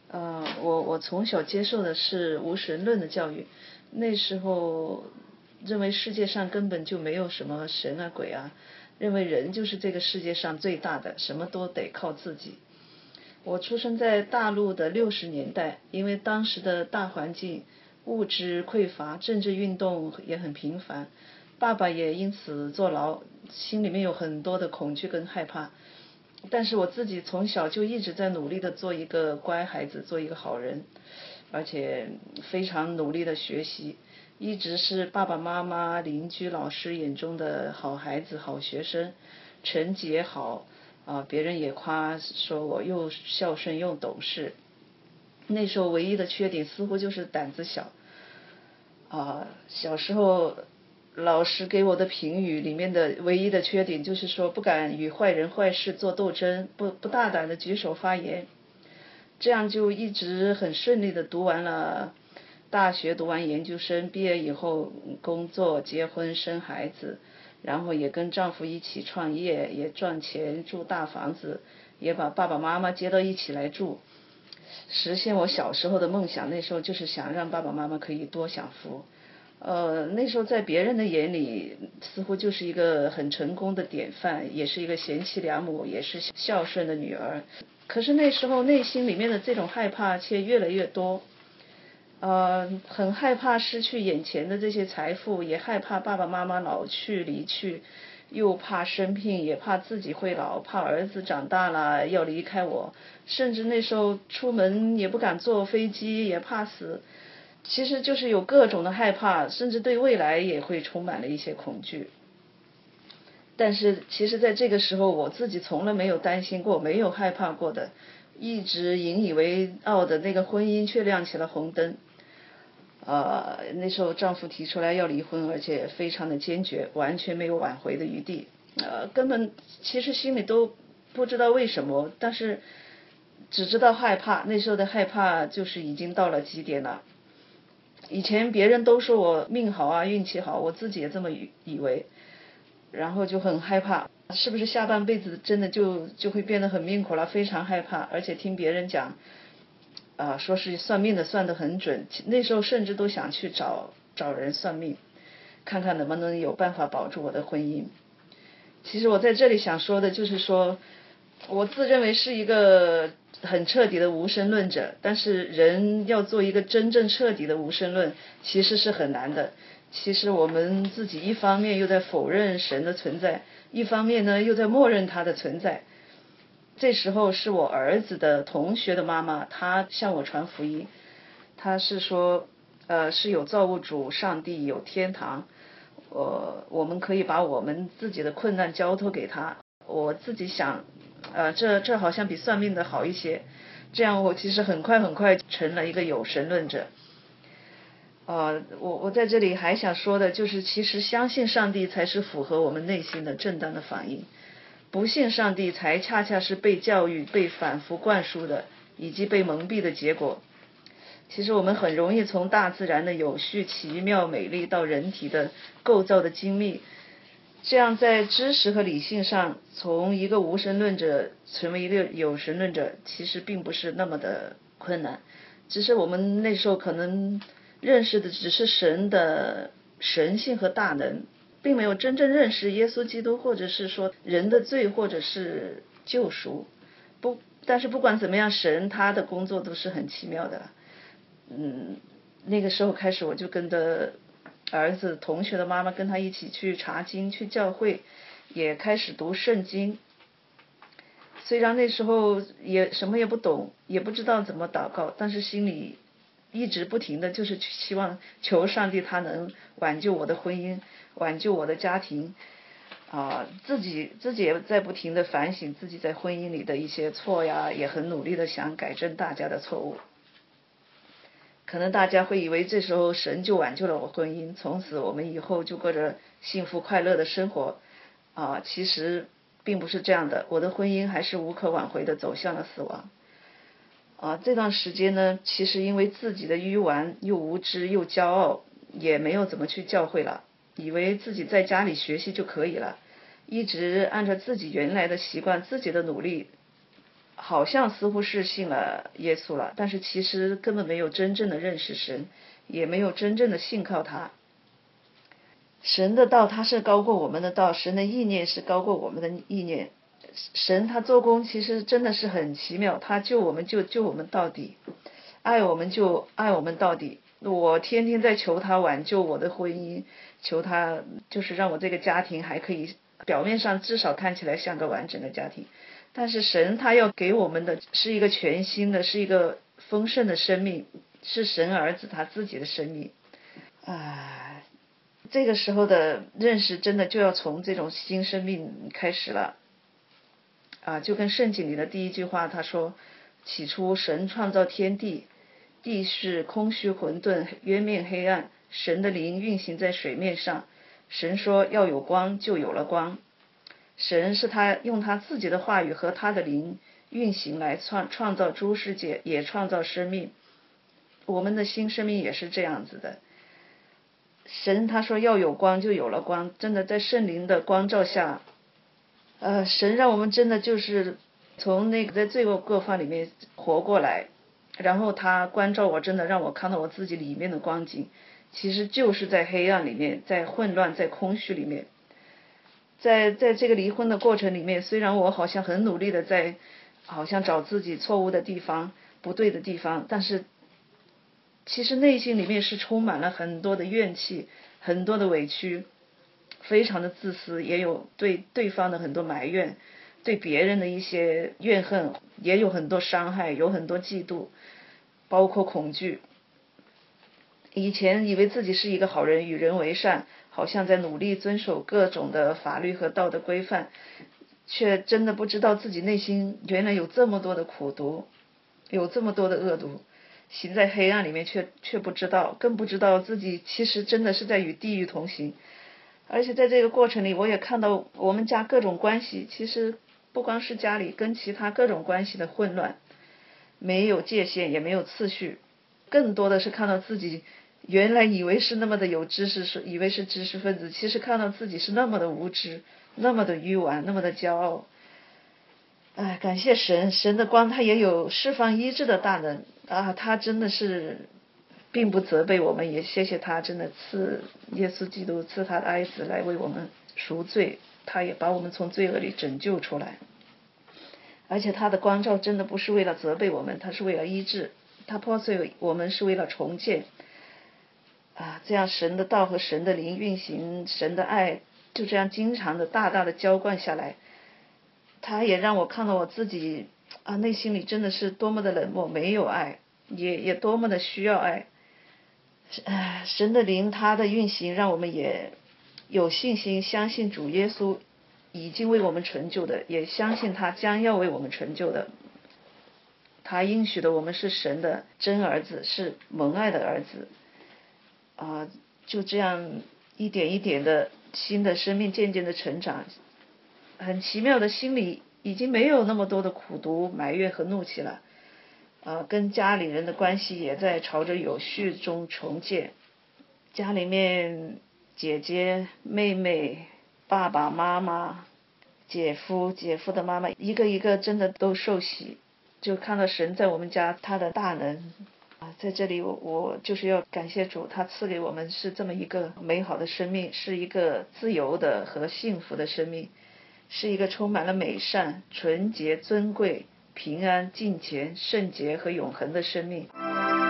我从小接受的是无神论的教育，那时候认为世界上根本就没有什么神啊鬼啊，认为人就是这个世界上最大的，什么都得靠自己。我出生在大陆的60年代，因为当时的大环境物质匮乏，政治运动也很频繁，爸爸也因此坐牢，心里面有很多的恐惧跟害怕。但是我自己从小就一直在努力的做一个乖孩子，做一个好人，而且非常努力的学习，一直是爸爸妈妈、邻居、老师眼中的好孩子、好学生，成绩也好别人也夸说我又孝顺又懂事。那时候唯一的缺点似乎就是胆子小小时候老师给我的评语里面的唯一的缺点就是说不敢与坏人坏事做斗争，不大胆的举手发言。这样就一直很顺利的读完了大学，读完研究生，毕业以后工作、结婚、生孩子，然后也跟丈夫一起创业，也赚钱，住大房子，也把爸爸妈妈接到一起来住，实现我小时候的梦想。那时候就是想让爸爸妈妈可以多享福。那时候在别人的眼里似乎就是一个很成功的典范，也是一个贤妻良母，也是孝顺的女儿。可是那时候内心里面的这种害怕却越来越多，很害怕失去眼前的这些财富，也害怕爸爸妈妈老去离去，又怕生病，也怕自己会老，怕儿子长大了要离开我，甚至那时候出门也不敢坐飞机，也怕死。其实就是有各种的害怕，甚至对未来也会充满了一些恐惧。但是其实在这个时候我自己从来没有担心过，没有害怕过的，一直引以为傲的那个婚姻却亮起了红灯。那时候丈夫提出来要离婚，而且非常的坚决，完全没有挽回的余地。根本其实心里都不知道为什么，但是只知道害怕。那时候的害怕就是已经到了极点了。以前别人都说我命好啊，运气好，我自己也这么以为，然后就很害怕，是不是下半辈子真的就会变得很命苦了，非常害怕。而且听别人讲说是算命的算得很准，那时候甚至都想去找人算命，看看能不能有办法保住我的婚姻。其实我在这里想说的就是说，我自认为是一个很彻底的无神论者，但是人要做一个真正彻底的无神论其实是很难的。其实我们自己一方面又在否认神的存在，一方面呢又在默认他的存在。这时候是我儿子的同学的妈妈，她向我传福音，她是说是有造物主上帝，有天堂，我们可以把我们自己的困难交托给他。我自己想这好像比算命的好一些，这样我其实很快成了一个有神论者。我在这里还想说的就是，其实相信上帝才是符合我们内心的正当的反应，不信上帝才恰恰是被教育、被反复灌输的，以及被蒙蔽的结果。其实我们很容易从大自然的有序、奇妙、美丽到人体的构造的精密，这样在知识和理性上从一个无神论者成为一个有神论者，其实并不是那么的困难，只是我们那时候可能认识的只是神的神性和大能，并没有真正认识耶稣基督，或者是说人的罪，或者是救赎。但是不管怎么样，神他的工作都是很奇妙的。那个时候开始我就跟着儿子同学的妈妈跟他一起去查经，去教会，也开始读圣经。虽然那时候也什么也不懂，也不知道怎么祷告，但是心里一直不停的就是希望求上帝他能挽救我的婚姻，挽救我的家庭。自己也在不停的反省自己在婚姻里的一些错呀，也很努力的想改正大家的错误。可能大家会以为这时候神就挽救了我婚姻，从此我们以后就过着幸福快乐的生活。其实并不是这样的，我的婚姻还是无可挽回的走向了死亡。这段时间呢，其实因为自己的愚顽又无知又骄傲，也没有怎么去教会了，以为自己在家里学习就可以了，一直按照自己原来的习惯，自己的努力好像似乎是信了耶稣了，但是其实根本没有真正的认识神，也没有真正的信靠他。神的道它是高过我们的道，神的意念是高过我们的意念。神他做工其实真的是很奇妙，他救我们就救我们到底，爱我们就爱我们到底。我天天在求他挽救我的婚姻，求他就是让我这个家庭还可以表面上至少看起来像个完整的家庭，但是神他要给我们的是一个全新的，是一个丰盛的生命，是神儿子他自己的生命。这个时候的认识真的就要从这种新生命开始了。就跟圣经里的第一句话他说，起初神创造天地，地是空虚混沌，渊面黑暗，神的灵运行在水面上，神说要有光，就有了光。神是他用他自己的话语和他的灵运行来创造诸世界，也创造生命。我们的新生命也是这样子的，神他说要有光，就有了光。真的在圣灵的光照下，神让我们真的就是从那个在罪恶过犯里面活过来，然后他关照我，真的让我看到我自己里面的光景，其实就是在黑暗里面，在混乱，在空虚里面。在这个离婚的过程里面，虽然我好像很努力的在好像找自己错误的地方，不对的地方，但是其实内心里面是充满了很多的怨气，很多的委屈，非常的自私，也有对对方的很多埋怨，对别人的一些怨恨，也有很多伤害，有很多嫉妒，包括恐惧。以前以为自己是一个好人，与人为善，好像在努力遵守各种的法律和道德规范，却真的不知道自己内心原来有这么多的苦毒，有这么多的恶毒，行在黑暗里面却不知道，更不知道自己其实真的是在与地狱同行。而且在这个过程里，我也看到我们家各种关系，其实不光是家里，跟其他各种关系的混乱，没有界限，也没有次序，更多的是看到自己原来以为是那么的有知识，以为是知识分子，其实看到自己是那么的无知，那么的愚顽，那么的骄傲。感谢神，神的光他也有释放医治的大能他真的是并不责备我们，也谢谢他真的赐耶稣基督赐他的爱子来为我们赎罪，他也把我们从罪恶里拯救出来。而且他的光照真的不是为了责备我们，他是为了医治，他破碎我们是为了重建。这样神的道和神的灵运行，神的爱就这样经常的大大的浇灌下来。他也让我看到我自己内心里真的是多么的冷漠，没有爱，也多么的需要爱。神的灵他的运行让我们也有信心，相信主耶稣已经为我们成就的，也相信他将要为我们成就的。他应许的我们是神的真儿子，是蒙爱的儿子。就这样一点一点的新的生命渐渐的成长，很奇妙的心里已经没有那么多的苦毒埋怨和怒气了。跟家里人的关系也在朝着有序中重建，家里面姐姐妹妹爸爸妈妈姐夫的妈妈一个一个真的都受洗，就看到神在我们家他的大能。在这里我就是要感谢主，他赐给我们是这么一个美好的生命，是一个自由的和幸福的生命，是一个充满了美善、纯洁、尊贵、平安、敬虔、圣洁和永恒的生命。